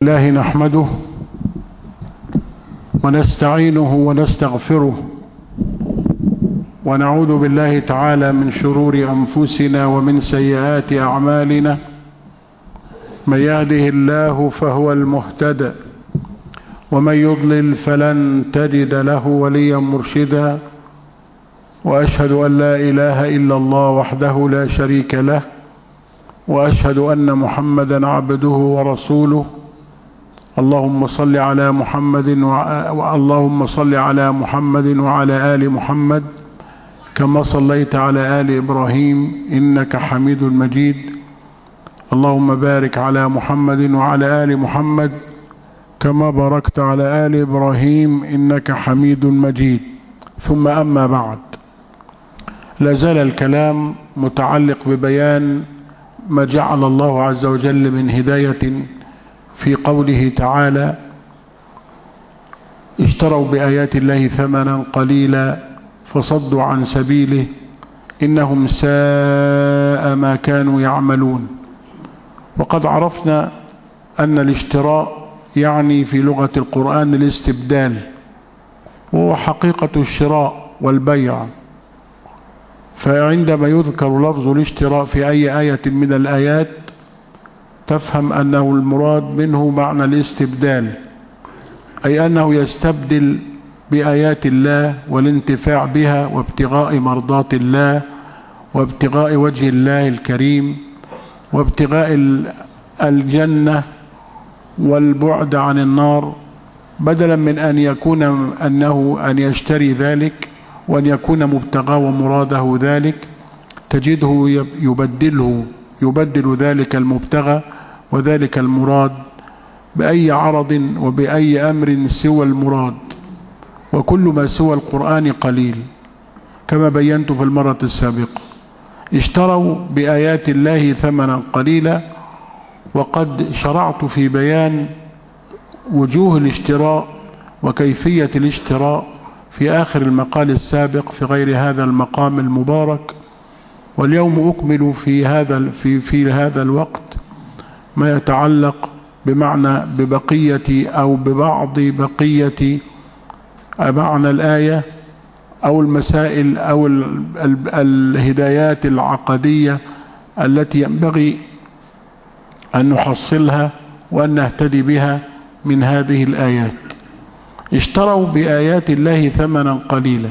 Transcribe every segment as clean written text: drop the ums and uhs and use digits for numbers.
الله نحمده ونستعينه ونستغفره ونعوذ بالله تعالى من شرور أنفسنا ومن سيئات أعمالنا. من يهده الله فهو المهتدى ومن يضلل فلن تجد له وليا مرشدا، وأشهد أن لا إله إلا الله وحده لا شريك له، وأشهد أن محمدا عبده ورسوله. اللهم صل على محمد وعلى آل محمد كما صليت على آل إبراهيم إنك حميد مجيد. اللهم بارك على محمد وعلى آل محمد كما باركت على آل إبراهيم إنك حميد مجيد. ثم أما بعد، لازال الكلام متعلق ببيان ما جعل الله عز وجل من هداية في قوله تعالى: اشتروا بآيات الله ثمنا قليلا فصدوا عن سبيله إنهم ساء ما كانوا يعملون. وقد عرفنا أن الاشتراء يعني في لغة القرآن الاستبدال، وهو حقيقة الشراء والبيع. فعندما يذكر لفظ الاشتراء في أي آية من الآيات تفهم أنه المراد منه معنى الاستبدال، أي أنه يستبدل بآيات الله والانتفاع بها وابتغاء مرضات الله وابتغاء وجه الله الكريم وابتغاء الجنة والبعد عن النار، بدلا من أن يكون أن يشتري ذلك وأن يكون مبتغى ومراده ذلك، تجده يبدل ذلك المبتغى وذلك المراد بأي عرض وبأي أمر سوى المراد. وكل ما سوى القرآن قليل كما بينت في المرة السابقة. اشتروا بآيات الله ثمنا قليلا، وقد شرعت في بيان وجوه الاشتراء وكيفية الاشتراء في آخر المقال السابق في غير هذا المقام المبارك. واليوم أكمل في هذا الوقت ما يتعلق ببقية أو ببعض بقية معنى الآية أو المسائل أو الهدايات العقدية التي ينبغي أن نحصلها وأن نهتدي بها من هذه الآيات. اشتروا بآيات الله ثمنا قليلا،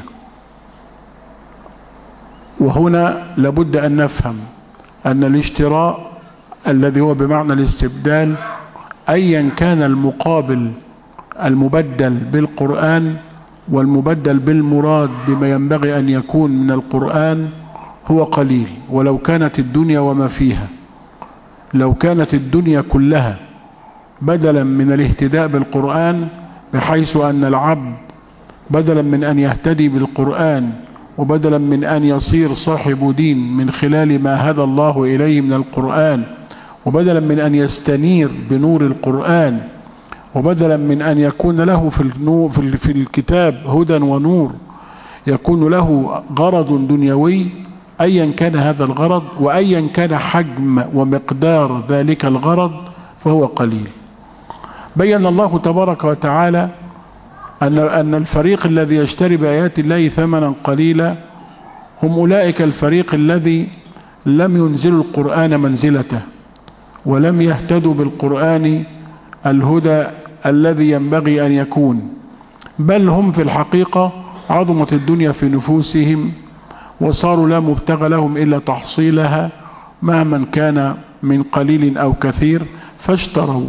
وهنا لابد أن نفهم أن الاشتراء الذي هو بمعنى الاستبدال أيا كان المقابل المبدل بالقرآن والمبدل بالمراد بما ينبغي أن يكون من القرآن هو قليل. ولو كانت الدنيا وما فيها، لو كانت الدنيا كلها بدلا من الاهتداء بالقرآن، بحيث أن العبد بدلا من أن يهتدي بالقرآن وبدلا من أن يصير صاحب دين من خلال ما هدى الله إليه من القرآن، وبدلا من أن يستنير بنور القرآن، وبدلا من أن يكون له في الكتاب هدى ونور، يكون له غرض دنيوي أيا كان هذا الغرض وأيا كان حجم ومقدار ذلك الغرض فهو قليل. بين الله تبارك وتعالى أن الفريق الذي يشتري بآيات الله ثمنا قليلا هم أولئك الفريق الذي لم ينزلوا القرآن منزلته ولم يهتدوا بالقرآن الهدى الذي ينبغي أن يكون، بل هم في الحقيقة عظمت الدنيا في نفوسهم وصاروا لا مبتغى لهم إلا تحصيلها مهما كان من قليل أو كثير، فاشتروا.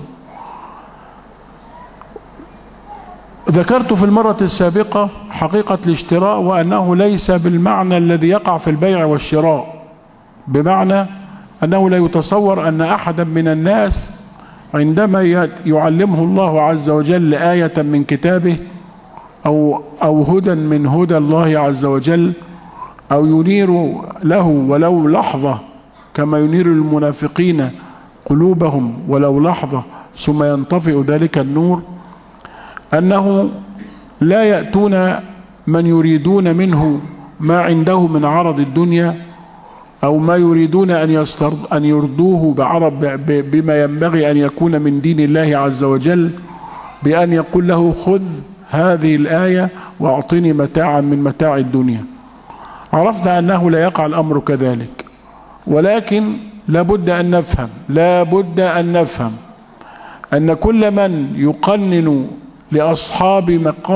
ذكرت في المرة السابقة حقيقة الاشتراء وأنه ليس بالمعنى الذي يقع في البيع والشراء، بمعنى أنه لا يتصور أن أحدا من الناس عندما يعلمه الله عز وجل آية من كتابه أو هدى من هدى الله عز وجل، أو ينير له ولو لحظة كما ينير المنافقين قلوبهم ولو لحظة ثم ينطفئ ذلك النور، أنه لا يأتون من يريدون منه ما عنده من عرض الدنيا أو ما يريدون أن يرضوه بما ينبغي أن يكون من دين الله عز وجل، بأن يقول له خذ هذه الآية واعطني متاعا من متاع الدنيا. عرفنا أنه لا يقع الأمر كذلك، ولكن لابد أن نفهم أن كل من يقنن لأصحاب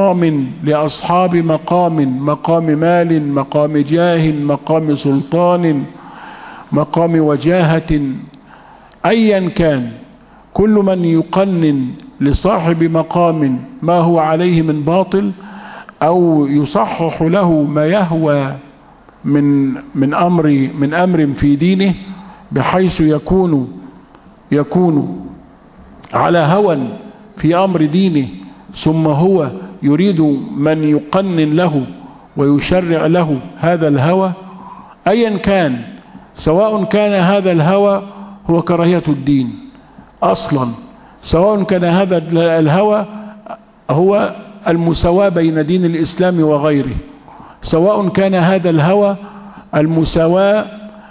مقام مال، مقام جاه، مقام سلطان، مقام وجاهة، أيا كان، كل من يقنن لصاحب مقام ما هو عليه من باطل، أو يصحح له ما يهوى من أمر في دينه، بحيث يكون على هوى في أمر دينه، ثم هو يريد من يقنن له ويشرع له هذا الهوى، أيا كان، سواء كان هذا الهوى هو كراهية الدين أصلا، سواء كان هذا الهوى هو المساواة بين دين الإسلام وغيره، سواء كان هذا الهوى المساواة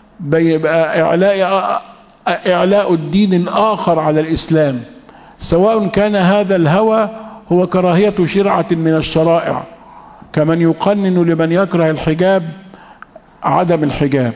إعلاء الدين الآخر على الإسلام، سواء كان هذا الهوى هو كراهية شرعة من الشرائع، كمن يقنن لمن يكره الحجاب عدم الحجاب،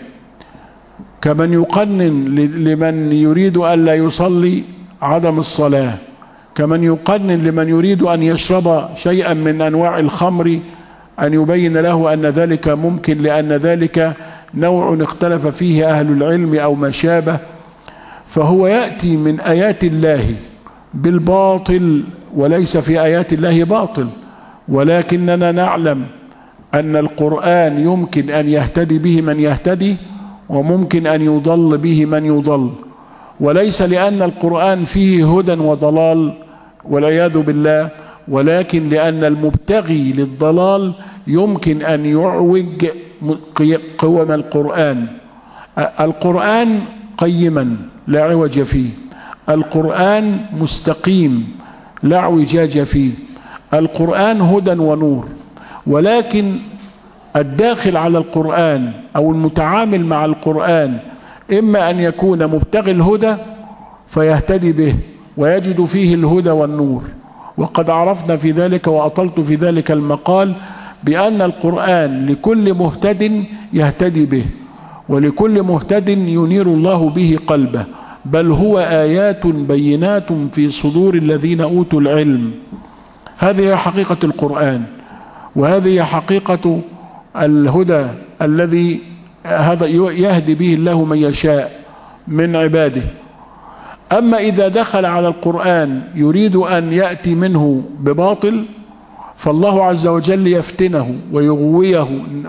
كمن يقنن لمن يريد أن لا يصلي عدم الصلاة، كمن يقنن لمن يريد أن يشرب شيئا من أنواع الخمر أن يبين له أن ذلك ممكن لأن ذلك نوع اختلف فيه أهل العلم أو ما شابه. فهو يأتي من آيات الله بالباطل، وليس في آيات الله باطل، ولكننا نعلم أن القرآن يمكن أن يهتدي به من يهتدي، وممكن أن يضل به من يضل، وليس لأن القرآن فيه هدى وضلال والعياذ بالله، ولكن لأن المبتغي للضلال يمكن أن يعوج قوم القرآن. القرآن قيما لا عوج فيه، القرآن مستقيم لا اعوجاج فيه، القرآن هدى ونور، ولكن الداخل على القرآن أو المتعامل مع القرآن إما أن يكون مبتغي الهدى فيهتدي به ويجد فيه الهدى والنور، وقد عرفنا في ذلك وأطلت في ذلك المقال بأن القرآن لكل مهتد يهتدي به، ولكل مهتد ينير الله به قلبه، بل هو آيات بينات في صدور الذين أوتوا العلم. هذه حقيقة القرآن، وهذه حقيقة الهدى الذي هذا يهدي به الله من يشاء من عباده. أما إذا دخل على القرآن يريد أن يأتي منه بباطل، فالله عز وجل يفتنه ويغويه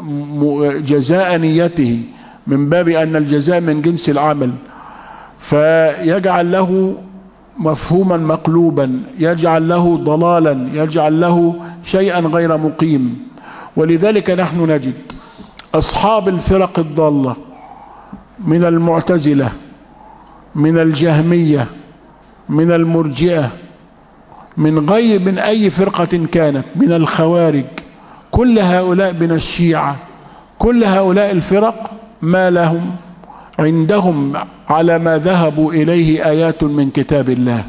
جزاء نيته، من باب أن الجزاء من جنس العمل، فيجعل له مفهوما مقلوبا، يجعل له ضلالا، يجعل له شيئا غير مقيم. ولذلك نحن نجد أصحاب الفرق الضالة من المعتزلة، من الجهمية، من المرجئة، من أي فرقة كانت، من الخوارج، كل هؤلاء، من الشيعة، كل هؤلاء الفرق ما لهم عندهم على ما ذهبوا إليه آيات من كتاب الله،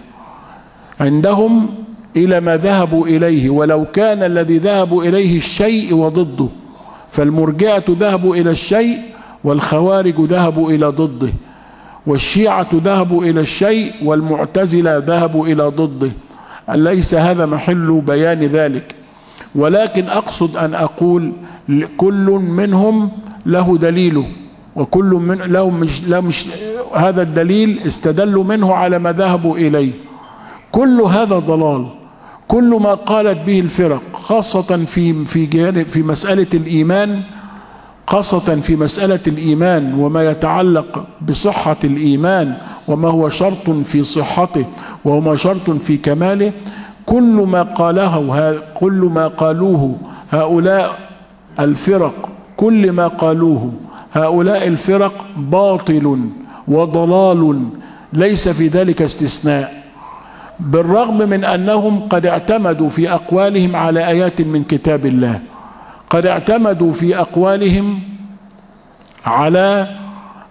عندهم إلى ما ذهبوا إليه، ولو كان الذي ذهبوا إليه الشيء وضده، فالمرجئة ذهبوا إلى الشيء والخوارج ذهبوا إلى ضده، والشيعة ذهبوا إلى الشيء والمعتزلة ذهبوا إلى ضده. ليس هذا محل بيان ذلك، ولكن أقصد أن أقول كل منهم له دليله، وكل من مش هذا الدليل استدلوا منه على ما ذهبوا إليه. كل هذا ضلال، كل ما قالت به الفرق، خاصة في مسألة الإيمان، خاصة في مسألة الإيمان وما يتعلق بصحة الإيمان وما هو شرط في صحته وما شرط في كماله، كل ما قالوه هؤلاء الفرق، كل ما قالوه هؤلاء الفرق باطل وضلال، ليس في ذلك استثناء، بالرغم من أنهم قد اعتمدوا في أقوالهم على آيات من كتاب الله، قد اعتمدوا في أقوالهم على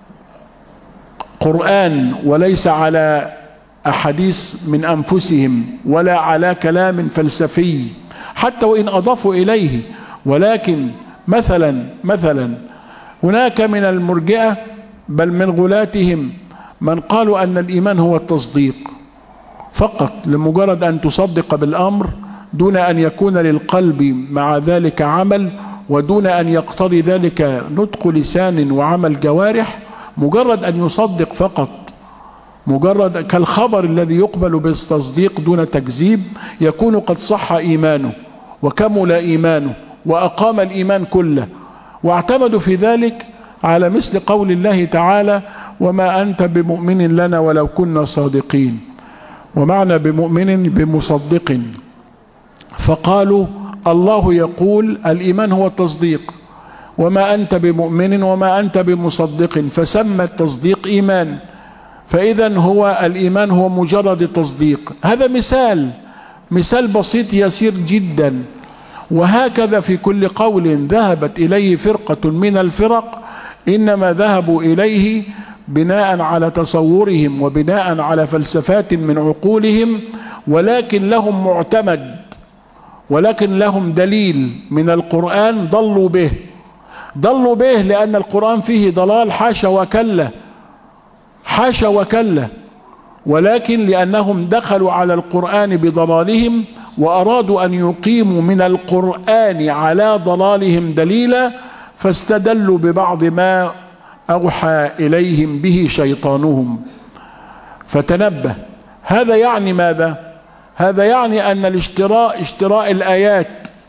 قرآن وليس على أحاديث من أنفسهم ولا على كلام فلسفي حتى وإن أضافوا إليه. ولكن مثلا هناك من المرجئة بل من غلاتهم من قالوا أن الإيمان هو التصديق فقط، لمجرد أن تصدق بالأمر دون أن يكون للقلب مع ذلك عمل، ودون أن يقتضي ذلك نطق لسان وعمل جوارح، مجرد أن يصدق فقط، مجرد كالخبر الذي يقبل بالتصديق دون تكذيب، يكون قد صح إيمانه وكمل إيمانه وأقام الإيمان كله. واعتمدوا في ذلك على مثل قول الله تعالى: وما أنت بمؤمن لنا ولو كنا صادقين، ومعنى بمؤمن بمصدق. فقالوا الله يقول الإيمان هو التصديق، وما أنت بمؤمن وما أنت بمصدق، فسمى التصديق إيمان، فإذا هو الإيمان هو مجرد التصديق. هذا مثال بسيط يسير جدا. وهكذا في كل قول ذهبت إليه فرقة من الفرق إنما ذهبوا إليه بناء على تصورهم وبناء على فلسفات من عقولهم، ولكن لهم معتمد، ولكن لهم دليل من القرآن ضلوا به لأن القرآن فيه ضلال حاشا وكلا، ولكن لأنهم دخلوا على القرآن بضلالهم وأرادوا أن يقيموا من القرآن على ضلالهم دليلا، فاستدلوا ببعض ما أوحى إليهم به شيطانهم. فتنبه، هذا يعني ماذا؟ هذا يعني أن اشتراء الآيات،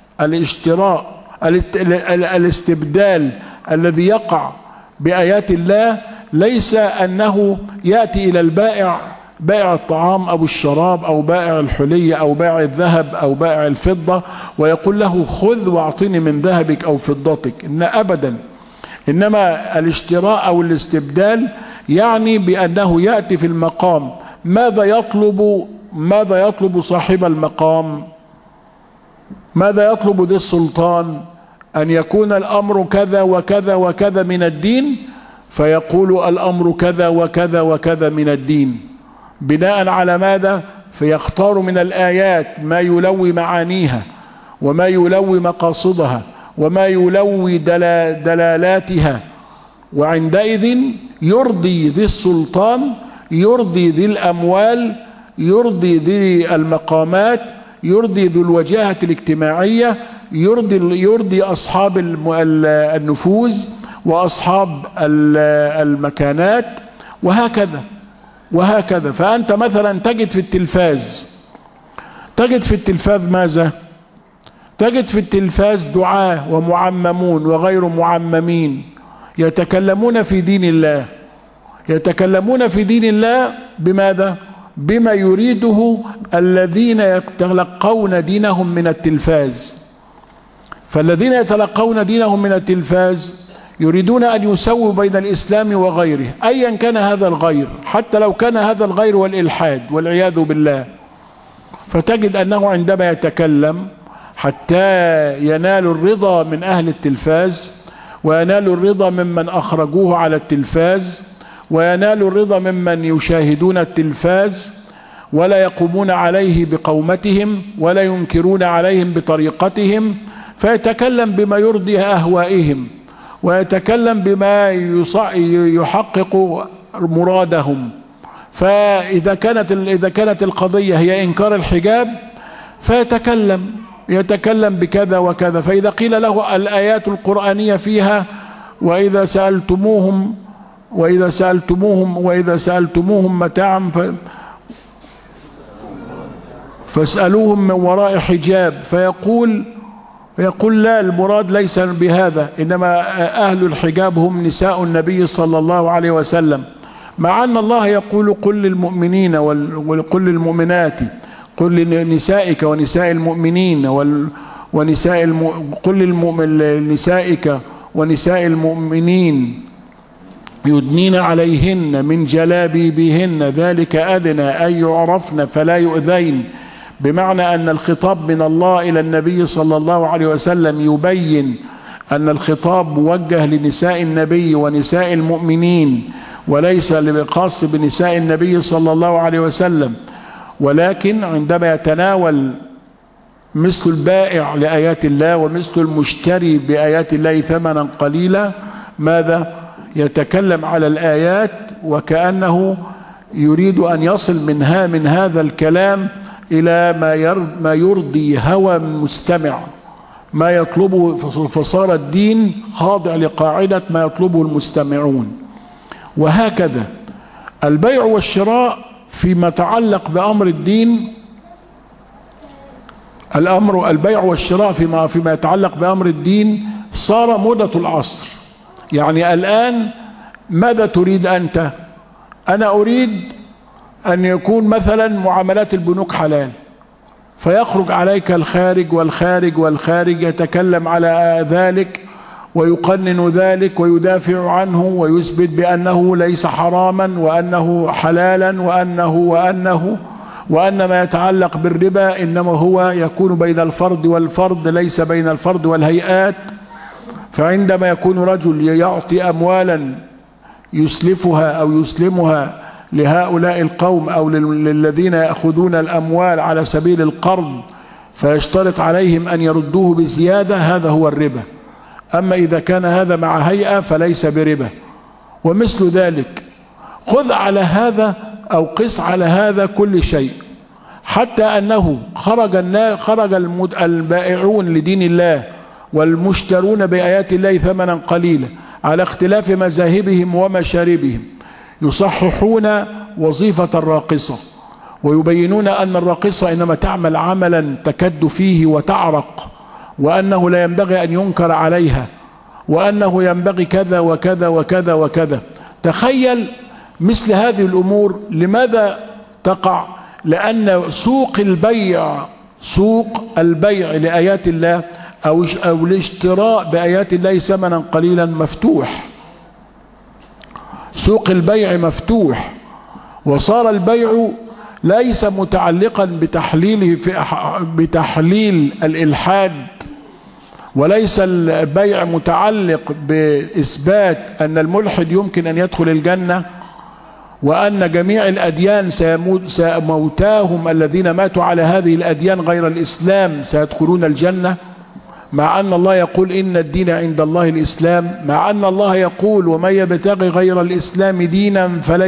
الاستبدال الذي يقع بآيات الله ليس أنه يأتي إلى بائع الطعام أو الشراب أو بائع الحلي أو بائع الذهب أو بائع الفضة ويقول له خذ واعطني من ذهبك أو فضتك، إن أبدا. إنما الاشتراء أو الاستبدال يعني بأنه يأتي في المقام ماذا يطلب صاحب المقام؟ ماذا يطلب ذي السلطان؟ أن يكون الأمر كذا وكذا وكذا من الدين، فيقول الأمر كذا وكذا وكذا من الدين. بناء على ماذا؟ فيختار من الآيات ما يلوي معانيها وما يلوي مقاصدها وما يلوي دلالاتها، وعندئذ يرضي ذي السلطان، يرضي ذي الأموال، يرضي ذي المقامات، يرضي ذو الوجاهة الاجتماعية، يرضي أصحاب النفوذ وأصحاب المكانات، وهكذا. فأنت مثلا تجد في التلفاز ماذا؟ تجد في التلفاز دعاة ومعممون وغير معممين يتكلمون في دين الله بماذا؟ بما يريده الذين يتلقون دينهم من التلفاز. فالذين يتلقون دينهم من التلفاز يريدون أن يسووا بين الإسلام وغيره، أيا كان هذا الغير، حتى لو كان هذا الغير والإلحاد والعياذ بالله. فتجد أنه عندما يتكلم حتى ينال الرضا من أهل التلفاز، وينال الرضا ممن أخرجوه على التلفاز، وينال الرضا ممن يشاهدون التلفاز ولا يقومون عليه بقومتهم ولا ينكرون عليهم بطريقتهم، فيتكلم بما يرضي أهوائهم ويتكلم بما يحقق مرادهم. فإذا كانت القضية هي إنكار الحجاب يتكلم بكذا وكذا. فإذا قيل له الآيات القرآنية فيها وإذا سألتموهم متاعا فاسألوهم من وراء حجاب، فيقول لا، المراد ليس بهذا، إنما أهل الحجاب هم نساء النبي صلى الله عليه وسلم، مع أن الله يقول قل للمؤمنين وقل للمؤمنات، قل لنسائك ونساء المؤمنين قل لنسائك ونساء المؤمنين يدنين عليهن من جلابيبهن ذلك أدنى أن يعرفن فلا يؤذين، بمعنى أن الخطاب من الله إلى النبي صلى الله عليه وسلم يبين أن الخطاب موجه لنساء النبي ونساء المؤمنين، وليس خاص بنساء النبي صلى الله عليه وسلم، ولكن عندما يتناول مثل البائع لآيات الله ومثل المشتري بآيات الله ثمنا قليلا، ماذا؟ يتكلم على الآيات وكأنه يريد أن يصل من هذا الكلام إلى ما يرضي هوى المستمع، ما يطلبه، فصار الدين خاضع لقاعدة ما يطلبه المستمعون. وهكذا البيع والشراء فيما يتعلق بأمر الدين، البيع والشراء فيما يتعلق بأمر الدين صار موضة العصر. يعني الآن ماذا تريد أنت؟ أنا أريد أن يكون مثلا معاملات البنوك حلال، فيخرج عليك الخارج والخارج والخارج يتكلم على ذلك ويقنن ذلك ويدافع عنه ويثبت بأنه ليس حراما وأنه حلالا وأن ما يتعلق بالربا إنما هو يكون بين الفرد والفرد ليس بين الفرد والهيئات. فعندما يكون رجل يعطي أموالا يسلفها أو يسلمها لهؤلاء القوم أو للذين يأخذون الأموال على سبيل القرض فيشترط عليهم أن يردوه بزيادة، هذا هو الربا. أما إذا كان هذا مع هيئة فليس بربا. ومثل ذلك خذ على هذا أو قس على هذا كل شيء، حتى أنه خرج البائعون لدين الله والمشترون بآيات الله ثمنا قليلا على اختلاف مذاهبهم ومشاربهم يصححون وظيفة الراقصة، ويبينون أن الراقصة إنما تعمل عملا تكد فيه وتعرق، وأنه لا ينبغي أن ينكر عليها، وأنه ينبغي كذا وكذا وكذا وكذا. تخيل مثل هذه الأمور لماذا تقع؟ لأن سوق البيع لآيات الله أو الاشتراء بآيات الله ثمنا قليلا مفتوح. سوق البيع مفتوح، وصار البيع ليس متعلقا بتحليل الإلحاد، وليس البيع متعلق بإثبات أن الملحد يمكن أن يدخل الجنة، وأن جميع الأديان موتاهم الذين ماتوا على هذه الأديان غير الإسلام سيدخلون الجنة، مع أن الله يقول إن الدين عند الله الإسلام، مع أن الله يقول ومن يبتغي غير الإسلام دينا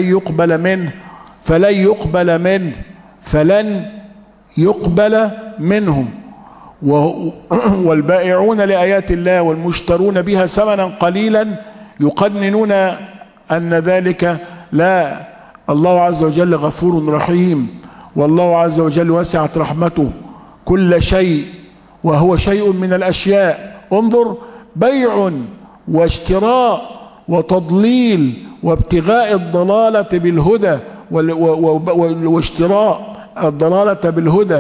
فلن يقبل منهم. والبائعون لآيات الله والمشترون بها ثمنا قليلا يقننون أن ذلك لا، الله عز وجل غفور رحيم، والله عز وجل وسعت رحمته كل شيء وهو شيء من الأشياء. انظر، بيع واشتراء وتضليل وابتغاء الضلالة بالهدى واشتراء الضلالة بالهدى.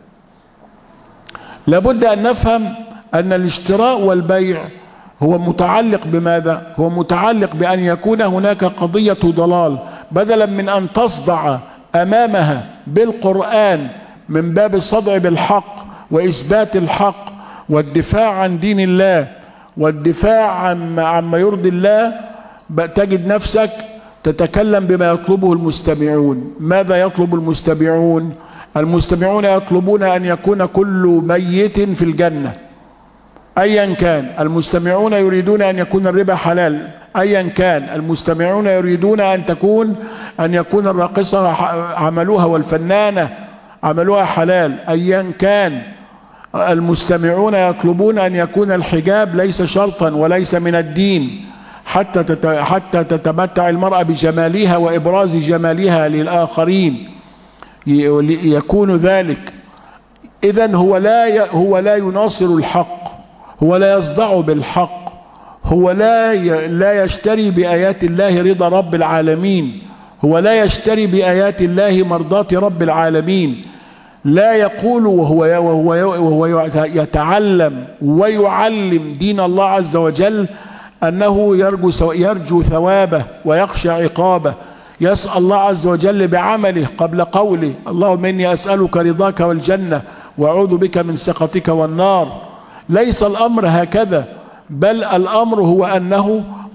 لابد أن نفهم أن الاشتراء والبيع هو متعلق بماذا؟ هو متعلق بأن يكون هناك قضية ضلال، بدلا من أن تصدع أمامها بالقرآن من باب الصدع بالحق وإثبات الحق والدفاع عن دين الله والدفاع عما يرضي الله، تجد نفسك تتكلم بما يطلبه المستمعون. ماذا يطلب المستمعون؟ المستمعون يطلبون أن يكون كل ميت في الجنة أيا كان. المستمعون يريدون أن يكون الربا حلال أيا كان. المستمعون يريدون أن يكون الراقصة عملوها والفنانة عملوها حلال أيا كان. المستمعون يطلبون أن يكون الحجاب ليس شرطا وليس من الدين حتى تتمتع المرأة بجمالها وإبراز جمالها للآخرين يكون ذلك. إذن هو لا يناصر الحق، هو لا يصدع بالحق، هو لا يشتري بآيات الله رضا رب العالمين، هو لا يشتري بآيات الله مرضاة رب العالمين. لا يقول وهو يتعلم ويعلم دين الله عز وجل أنه يرجو ثوابه ويخشى عقابه، يسأل الله عز وجل بعمله قبل قوله اللهم إني أسألك رضاك والجنة وأعوذ بك من سخطك والنار. ليس الأمر هكذا، بل الأمر هو أنه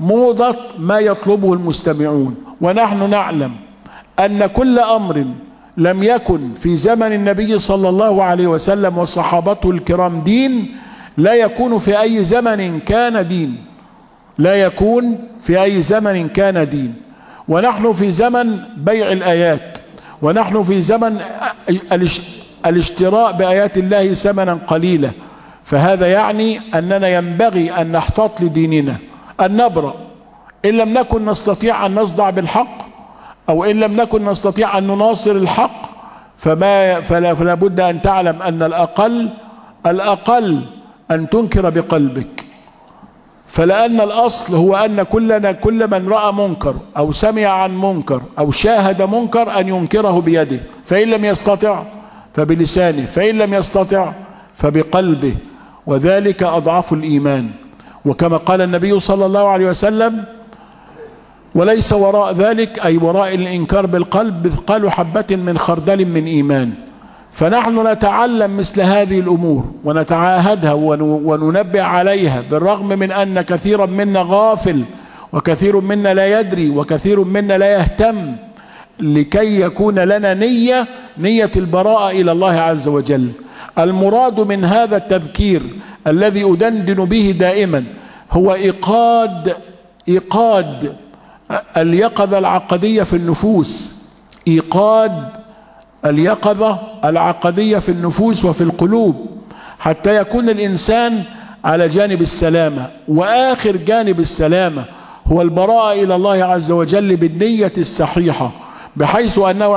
موضة ما يطلبه المستمعون. ونحن نعلم أن كل أمر لم يكن في زمن النبي صلى الله عليه وسلم وصحابته الكرام دين لا يكون في أي زمن كان دين، لا يكون في أي زمن كان دين. ونحن في زمن بيع الآيات، ونحن في زمن الاشتراء بآيات الله ثمنا قليلا. فهذا يعني أننا ينبغي أن نحتاط لديننا، أن نبرأ إن لم نكن نستطيع أن نصدع بالحق، أو إن لم نكن نستطيع أن نناصر الحق، فلا بد أن تعلم أن الأقل أن تنكر بقلبك. فلأن الأصل هو أن كل من رأى منكر أو سمع عن منكر أو شاهد منكر أن ينكره بيده، فإن لم يستطع فبلسانه، فإن لم يستطع فبقلبه، وذلك أضعف الإيمان. وكما قال النبي صلى الله عليه وسلم: وليس وراء ذلك، أي وراء الإنكار بالقلب، مثقال حبة من خردل من إيمان. فنحن نتعلم مثل هذه الأمور ونتعاهدها وننبه عليها، بالرغم من أن كثيرا منا غافل، وكثير منا لا يدري، وكثير منا لا يهتم، لكي يكون لنا نية البراءة إلى الله عز وجل. المراد من هذا التذكير الذي أدندن به دائما هو إيقاد اليقظة العقدية في النفوس، إيقاد اليقظة العقدية في النفوس وفي القلوب، حتى يكون الإنسان على جانب السلامة. وآخر جانب السلامة هو البراءة إلى الله عز وجل بالنية الصحيحة، بحيث أنه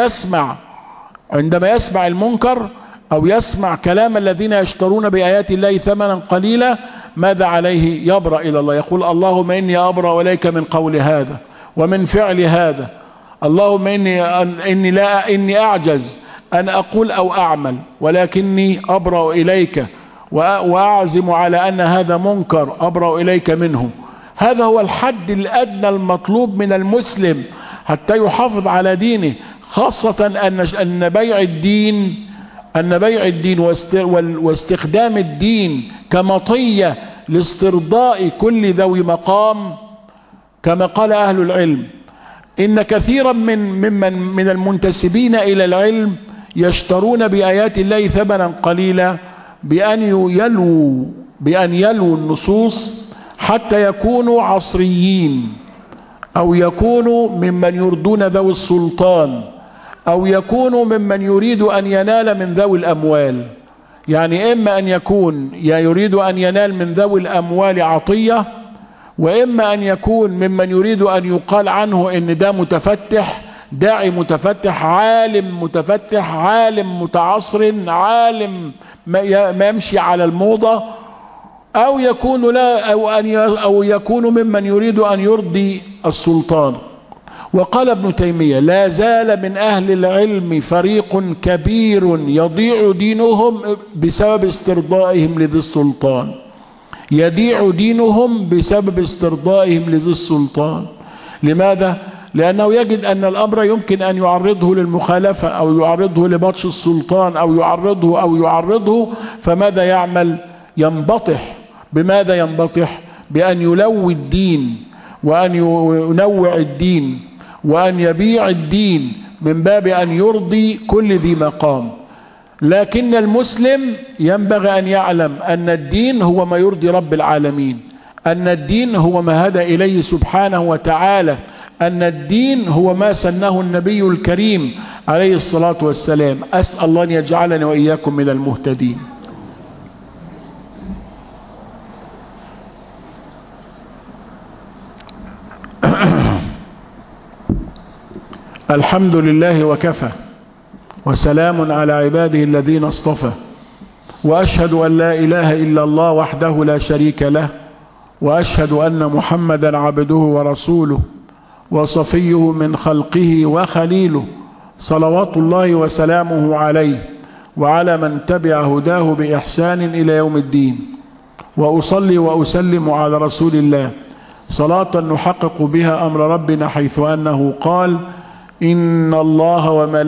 عندما يسمع المنكر أو يسمع كلام الذين يشترون بآيات الله ثمنا قليلا، ماذا عليه؟ يبرأ إلى الله، يقول: اللهم إني أبرأ إليك من قول هذا ومن فعل هذا، اللهم إني أعجز أن أقول أو أعمل، ولكني أبرأ إليك وأعزم على أن هذا منكر أبرأ إليك منه. هذا هو الحد الأدنى المطلوب من المسلم حتى يحافظ على دينه، خاصة أن بيع الدين واستخدام الدين كمطية لاسترضاء كل ذوي مقام. كما قال أهل العلم: إن كثيرا من المنتسبين إلى العلم يشترون بآيات الله ثمنا قليلا بأن يلووا النصوص حتى يكونوا عصريين، أو يكونوا ممن يرضون ذوي السلطان، أو يكونوا ممن يريد أن ينال من ذوي الأموال. يعني إما أن يكون يريد أن ينال من ذوي الأموال عطية، وإما أن يكون ممن يريد أن يقال عنه إن ده متفتح، داعي متفتح، عالم متفتح، عالم متعصر، عالم ما يمشي على الموضة، أو يكون ممن يريد أن يرضي السلطان. وقال ابن تيمية: لا زال من أهل العلم فريق كبير يضيع دينهم بسبب استرضائهم لذي السلطان، يضيع دينهم بسبب استرضائهم لذي السلطان. لماذا؟ لأنه يجد أن الأمر يمكن أن يعرضه للمخالفة، أو يعرضه لبطش السلطان، أو يعرضه، فماذا يعمل؟ ينبطح. بماذا ينبطح؟ بأن يلوي الدين، وأن ينوع الدين، وأن يبيع الدين من باب أن يرضي كل ذي مقام. لكن المسلم ينبغي أن يعلم أن الدين هو ما يرضي رب العالمين، أن الدين هو ما هدى إليه سبحانه وتعالى، أن الدين هو ما سنه النبي الكريم عليه الصلاة والسلام. أسأل الله أن يجعلني وإياكم من المهتدين. الحمد لله وكفى، وسلام على عباده الذين اصطفى، وأشهد أن لا إله إلا الله وحده لا شريك له، وأشهد أن محمدا عبده ورسوله وصفيه من خلقه وخليله، صلوات الله وسلامه عليه وعلى من تبع هداه بإحسان إلى يوم الدين. وأصلي وأسلم على رسول الله صلاة نحقق بها أمر ربنا، حيث أنه قال: إن الله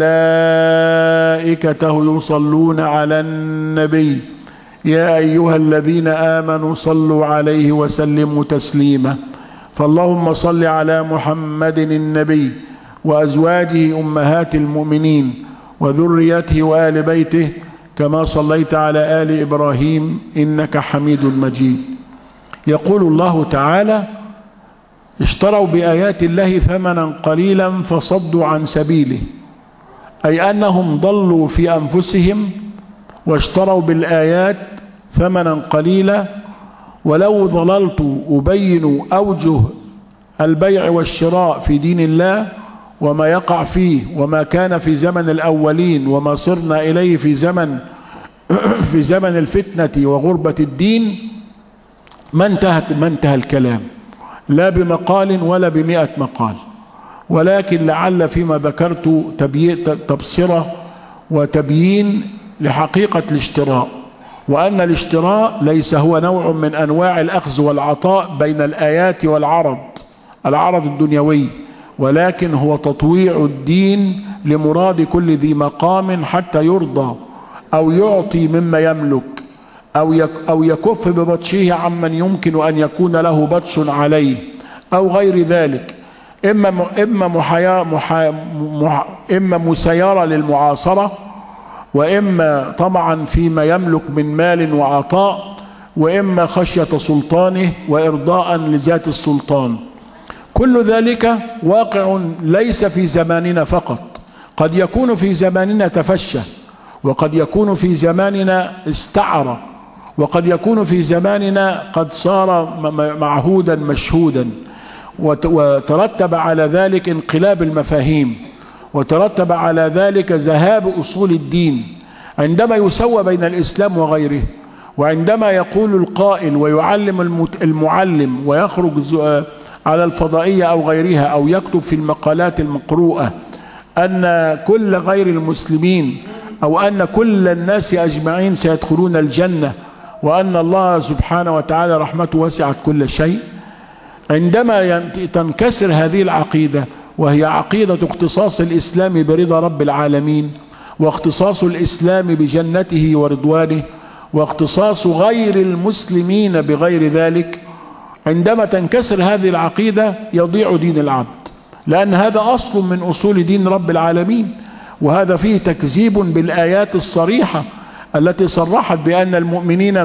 وملائكته يصلون على النبي يا أيها الذين آمنوا صلوا عليه وسلموا تسليما. فاللهم صل على محمد النبي وأزواجه أمهات المؤمنين وذريته وآل بيته كما صليت على آل إبراهيم إنك حميد مجيد. يقول الله تعالى: اشتروا بآيات الله ثمنا قليلا فصدوا عن سبيله، أي أنهم ضلوا في أنفسهم واشتروا بالآيات ثمنا قليلا. ولو ضللت أبين أوجه البيع والشراء في دين الله وما يقع فيه وما كان في زمن الأولين وما صرنا إليه في زمن الفتنة وغربة الدين، ما انتهى الكلام، لا بمقال ولا ب100 مقال، ولكن لعل فيما ذكرت تبصرة وتبيين لحقيقة الاشتراء، وأن الاشتراء ليس هو نوع من أنواع الأخذ والعطاء بين الآيات والعرض الدنيوي، ولكن هو تطويع الدين لمراد كل ذي مقام حتى يرضى أو يعطي مما يملك أو يكف ببطشه عمن يمكن أن يكون له بطش عليه أو غير ذلك، إما مسيرة للمعاصرة، وإما طمعا فيما يملك من مال وعطاء، وإما خشية سلطانه وإرضاء لذات السلطان. كل ذلك واقع ليس في زماننا فقط، قد يكون في زماننا تفشى، وقد يكون في زماننا استعر، وقد يكون في زماننا قد صار معهودا مشهودا، وترتب على ذلك انقلاب المفاهيم، وترتب على ذلك ذهاب أصول الدين عندما يسوى بين الإسلام وغيره. وعندما يقول القائل ويعلم المعلم ويخرج على الفضائية أو غيرها أو يكتب في المقالات المقروءة أن كل غير المسلمين أو أن كل الناس أجمعين سيدخلون الجنة، وأن الله سبحانه وتعالى رحمته وسعت كل شيء، عندما تنكسر هذه العقيدة، وهي عقيدة اختصاص الإسلام برضا رب العالمين، واختصاص الإسلام بجنته ورضوانه، واختصاص غير المسلمين بغير ذلك، عندما تنكسر هذه العقيدة يضيع دين العبد، لأن هذا أصل من أصول دين رب العالمين، وهذا فيه تكذيب بالآيات الصريحة التي صرحت بأن المؤمنين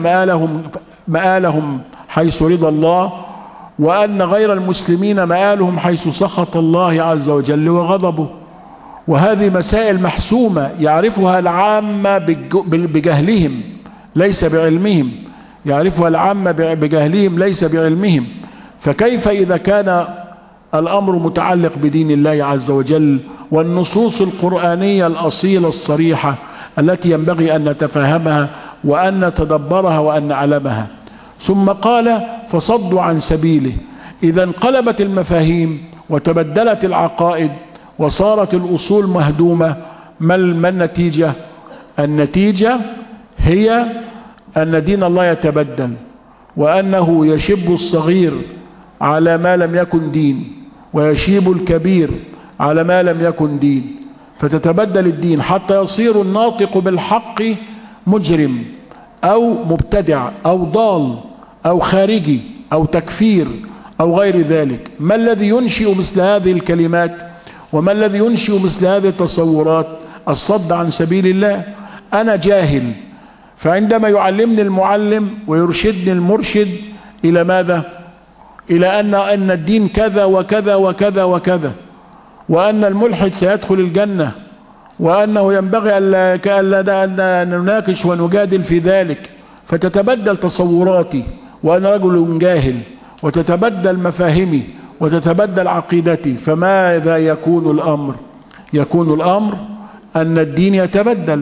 مآلهم حيث رضا الله، وأن غير المسلمين مآلهم حيث سخط الله عز وجل وغضبه. وهذه مسائل محسومة يعرفها العامة بجهلهم ليس بعلمهم، يعرفها العامة بجهلهم ليس بعلمهم. فكيف إذا كان الأمر متعلق بدين الله عز وجل والنصوص القرآنية الأصيلة الصريحة التي ينبغي أن نتفهمها وأن نتدبرها وأن نعلمها. ثم قال: فصدوا عن سبيله. إذا انقلبت المفاهيم وتبدلت العقائد وصارت الأصول مهدومة، ما النتيجة؟ النتيجة هي أن دين الله يتبدل، وأنه يشب الصغير على ما لم يكن دين، ويشيب الكبير على ما لم يكن دين، فتتبدل الدين حتى يصير الناطق بالحق مجرم أو مبتدع أو ضال أو خارجي أو تكفير أو غير ذلك. ما الذي ينشئ مثل هذه الكلمات وما الذي ينشئ مثل هذه التصورات؟ الصد عن سبيل الله. أنا جاهل، فعندما يعلمني المعلم ويرشدني المرشد إلى ماذا؟ إلى أن الدين كذا وكذا وكذا وكذا، وأن الملحد سيدخل الجنة، وأنه ينبغي أن نناقش ونجادل في ذلك، فتتبدل تصوراتي وأنا رجل جاهل، وتتبدل مفاهمي وتتبدل عقيدتي. فماذا يكون الأمر؟ يكون الأمر أن الدين يتبدل،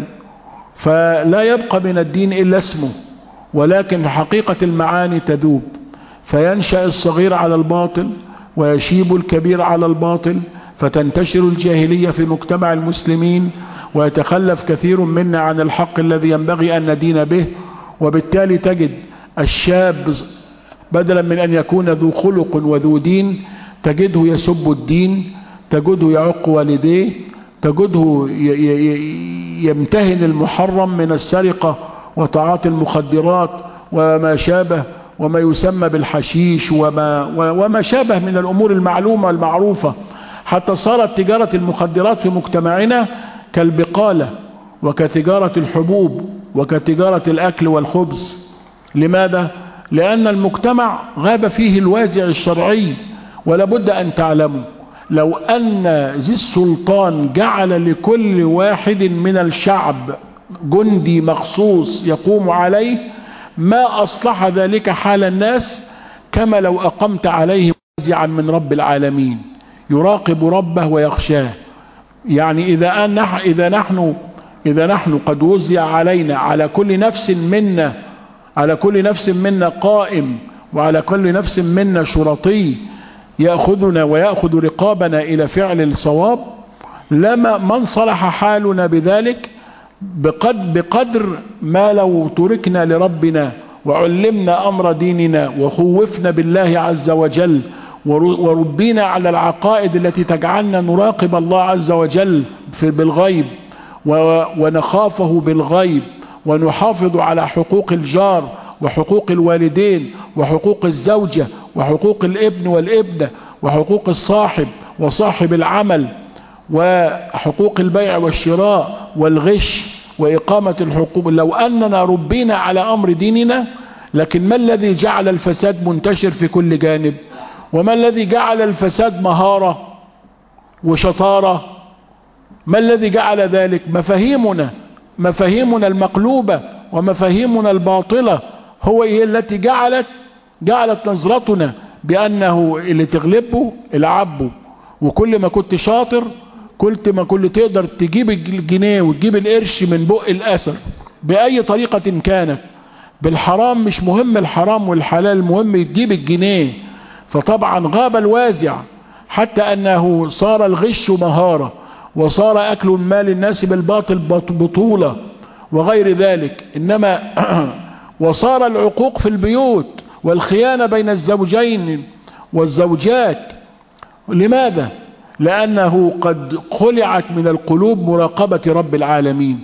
فلا يبقى من الدين إلا اسمه، ولكن حقيقة المعاني تذوب، فينشأ الصغير على الباطل ويشيب الكبير على الباطل، فتنتشر الجاهلية في مجتمع المسلمين، ويتخلف كثير منا عن الحق الذي ينبغي أن ندين به. وبالتالي تجد الشاب بدلا من أن يكون ذو خلق وذو دين، تجده يسب الدين، تجده يعق والديه، تجده يمتهن المحرم من السرقة وتعاطي المخدرات وما شابه، وما يسمى بالحشيش وما شابه من الأمور المعلومة والمعروفة، حتى صارت تجارة المخدرات في مجتمعنا كالبقالة وكتجارة الحبوب وكتجارة الأكل والخبز. لماذا؟ لأن المجتمع غاب فيه الوازع الشرعي. ولا بد أن تعلموا لو أن ذي السلطان جعل لكل واحد من الشعب جندي مخصوص يقوم عليه ما أصلح ذلك حال الناس، كما لو أقمت عليهم وازعا من رب العالمين يراقب ربه ويخشاه. يعني إذا نحن قد وزع علينا على كل نفس منا قائم، وعلى كل نفس منا شرطي يأخذنا ويأخذ رقابنا إلى فعل الصواب، لما من صلح حالنا بذلك بقدر ما لو تركنا لربنا وعلمنا أمر ديننا وخوفنا بالله عز وجل وربينا على العقائد التي تجعلنا نراقب الله عز وجل بالغيب ونخافه بالغيب، ونحافظ على حقوق الجار وحقوق الوالدين وحقوق الزوجة وحقوق الابن والابنة وحقوق الصاحب وصاحب العمل وحقوق البيع والشراء والغش وإقامة الحقوق. لو أننا ربينا على أمر ديننا، لكن ما الذي جعل الفساد منتشر في كل جانب؟ وما الذي جعل الفساد مهارة وشطارة؟ ما الذي جعل ذلك؟ مفاهيمنا المقلوبة ومفاهيمنا الباطلة هو هي التي جعلت نظرتنا بأنه اللي تغلبه العبه، وكل ما كنت شاطر كل ما كنت تقدر تجيب الجنيه وتجيب القرش من بق الأسد بأي طريقة كانت. بالحرام مش مهم الحرام والحلال، المهم تجيب الجنيه. فطبعا غاب الوازع حتى أنه صار الغش مهارة، وصار أكل مال الناس بالباطل بطولة وغير ذلك. إنما وصار العقوق في البيوت والخيانة بين الزوجين والزوجات. لماذا؟ لأنه قد خلعت من القلوب مراقبة رب العالمين.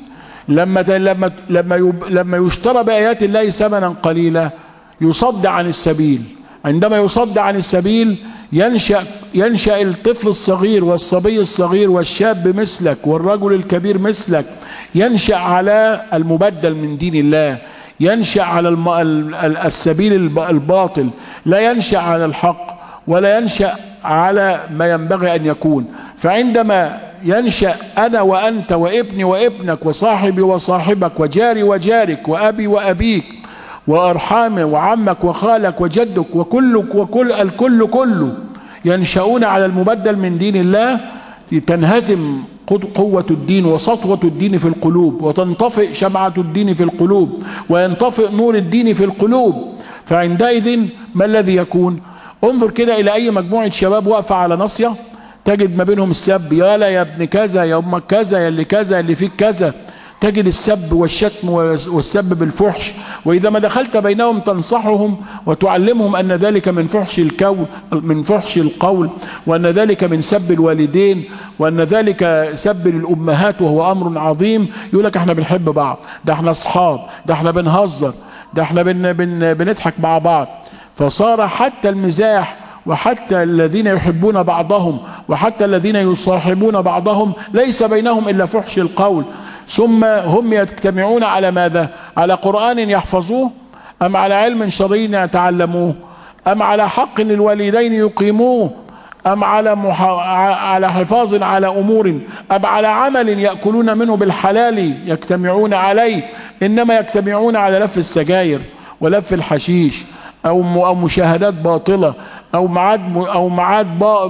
لما يشترى بآيات الله ثمنا قليلا يصد عن السبيل. عندما يصد عن السبيل ينشأ الطفل الصغير والصبي الصغير والشاب مثلك والرجل الكبير مثلك، ينشأ على المبدل من دين الله، ينشأ على السبيل الباطل، لا ينشأ على الحق ولا ينشأ على ما ينبغي أن يكون. فعندما ينشأ أنا وأنت وابني وابنك وصاحبي وصاحبك وجاري وجارك وأبي وأبيك وأرحامي وعمك وخالك وجدك الكل كله ينشأون على المبدل من دين الله، تنهزم قوة الدين وسطوة الدين في القلوب، وتنطفئ شمعة الدين في القلوب، وينطفئ نور الدين في القلوب. فعندئذ ما الذي يكون؟ انظر كده إلى أي مجموعة شباب واقفة على ناصية، تجد ما بينهم السب، يالا يا ابن كذا، يا امك كذا، يا اللي كذا، اللي فيك كذا. تجد السب والشتم والسب بالفحش. وإذا ما دخلت بينهم تنصحهم وتعلمهم أن ذلك من فحش القول، وأن ذلك من سب الوالدين، وأن ذلك سب للأمهات وهو أمر عظيم. يقول لك احنا بنحب بعض، ده احنا اصحاب، ده احنا بنهزر، ده احنا بنضحك مع بعض. فصار حتى المزاح وحتى الذين يحبون بعضهم وحتى الذين يصاحبون بعضهم ليس بينهم إلا فحش القول. ثم هم يجتمعون على ماذا؟ على قرآن يحفظوه، أم على علم شرعي يتعلموه، أم على حق للوالدين يقيموه، أم على حفاظ على أمور، أم على عمل يأكلون منه بالحلال يجتمعون عليه. إنما يجتمعون على لف السجاير ولف الحشيش أو مشاهدات باطلة أو معاد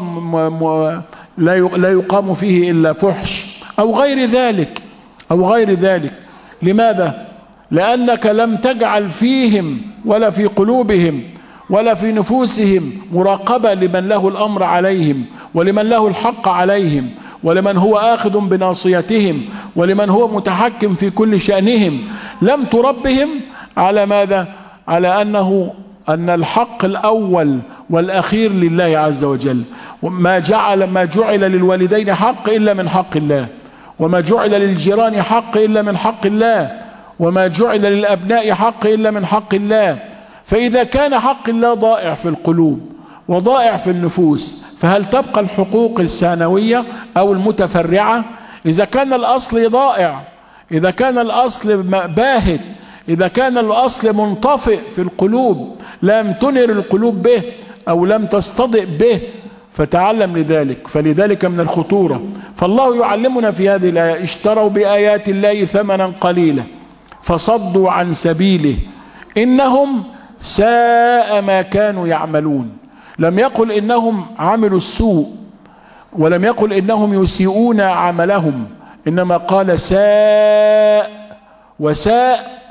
لا يقام فيه إلا فحش أو غير ذلك. لماذا؟ لأنك لم تجعل فيهم ولا في قلوبهم ولا في نفوسهم مراقبة لمن له الأمر عليهم، ولمن له الحق عليهم، ولمن هو آخذ بناصيتهم، ولمن هو متحكم في كل شأنهم. لم تربهم على ماذا؟ على أن الحق الأول والأخير لله عز وجل. ما جعل للوالدين حق إلا من حق الله، وما جعل للجيران حق إلا من حق الله، وما جعل للأبناء حق إلا من حق الله. فإذا كان حق الله ضائع في القلوب وضائع في النفوس، فهل تبقى الحقوق الثانوية أو المتفرعة؟ إذا كان الأصل ضائع، إذا كان الأصل باهت، إذا كان الأصل منطفئ في القلوب، لم تنر القلوب به أو لم تستضئ به، فتعلم لذلك. فلذلك من الخطورة. فالله يعلمنا في هذه الآية: اشتروا بآيات الله ثمنا قليلا فصدوا عن سبيله إنهم ساء ما كانوا يعملون. لم يقل إنهم عملوا السوء، ولم يقل إنهم يسيئون عملهم، إنما قال ساء. وساء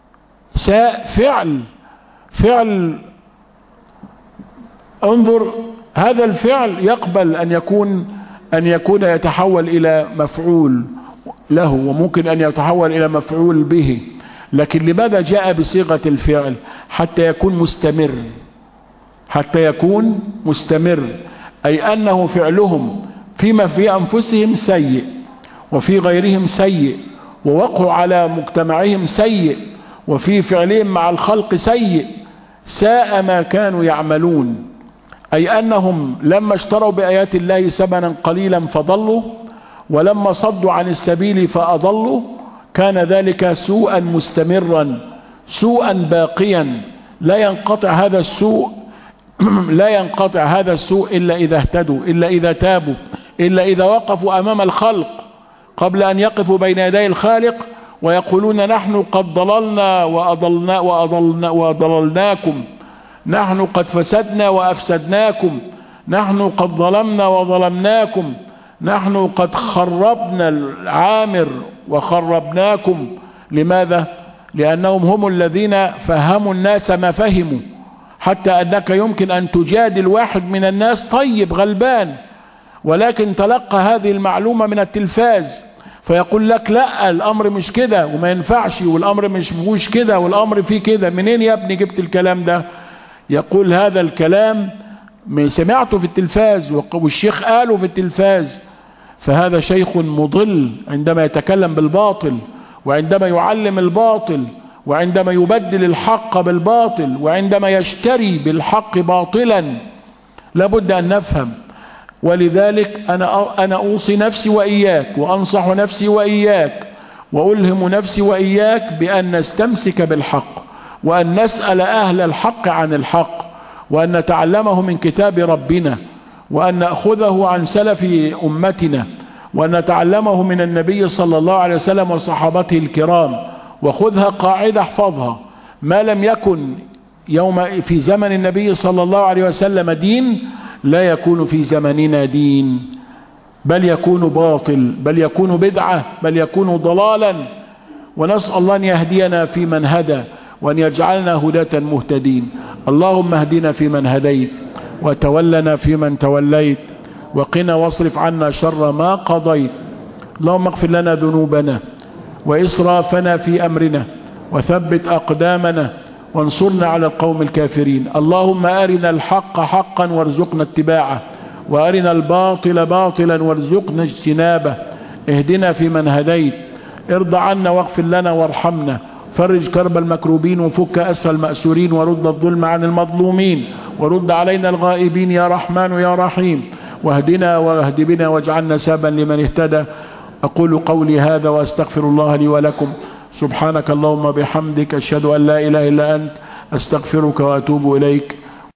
فعل. انظر، هذا الفعل يقبل أن يكون يتحول إلى مفعول له، وممكن أن يتحول إلى مفعول به. لكن لماذا جاء بصيغة الفعل؟ حتى يكون مستمر، أي أنه فعلهم فيما في أنفسهم سيء، وفي غيرهم سيء، ووقعوا على مجتمعهم سيء، وفي فعلهم مع الخلق سيء. ساء ما كانوا يعملون، أي أنهم لما اشتروا بآيات الله ثمنا قليلا فضلوا، ولما صدوا عن السبيل فأضلوا، كان ذلك سوءا مستمرا، سوءا باقيا، لا ينقطع هذا السوء إلا إذا اهتدوا، إلا إذا تابوا، إلا إذا وقفوا أمام الخلق قبل أن يقفوا بين يدي الخالق ويقولون: نحن قد ضللنا وأضللناكم، نحن قد فسدنا وأفسدناكم، نحن قد ظلمنا وظلمناكم، نحن قد خربنا العامر وخربناكم. لماذا؟ لأنهم هم الذين فهموا الناس ما فهموا، حتى أنك يمكن أن تجادل واحد من الناس طيب غلبان، ولكن تلقى هذه المعلومة من التلفاز، فيقول لك: لا، الأمر مش كده وما ينفعش، والأمر مش كده، والأمر فيه كده. منين يا ابني جبت الكلام ده؟ يقول: هذا الكلام سمعته في التلفاز، والشيخ قاله في التلفاز. فهذا شيخ مضل عندما يتكلم بالباطل، وعندما يعلم الباطل، وعندما يبدل الحق بالباطل، وعندما يشتري بالحق باطلا. لابد أن نفهم. ولذلك أنا أوصي نفسي وإياك، وأنصح نفسي وإياك، وألهم نفسي وإياك بأن نستمسك بالحق، وأن نسأل أهل الحق عن الحق، وأن نتعلمه من كتاب ربنا، وأن نأخذه عن سلف أمتنا، وأن نتعلمه من النبي صلى الله عليه وسلم وصحابته الكرام. وخذها قاعدة احفظها: ما لم يكن في زمن النبي صلى الله عليه وسلم دين، لا يكون في زمننا دين، بل يكون باطل، بل يكون بدعة، بل يكون ضلالا. ونسأل الله أن يهدينا في من هدى، وأن يجعلنا هداة مهتدين. اللهم اهدنا في من هديت، وتولنا في من توليت، وقنا واصرف عنا شر ما قضيت. اللهم اغفر لنا ذنوبنا وإسرافنا في أمرنا، وثبت أقدامنا، وانصرنا على القوم الكافرين. اللهم أرنا الحق حقا وارزقنا اتباعه، وأرنا الباطل باطلا وارزقنا اجتنابه. اهدنا في من هديت، ارض عنا واغفر لنا وارحمنا، فرج كرب المكروبين، وفك أسر المأسورين، ورد الظلم عن المظلومين، ورد علينا الغائبين يا رحمن يا رحيم. واهدنا واهد بنا واجعلنا سابا لمن اهتدى. أقول قولي هذا وأستغفر الله لي ولكم. سبحانك اللهم بحمدك، أشهد أن لا إله إلا أنت، أستغفرك وأتوب إليك.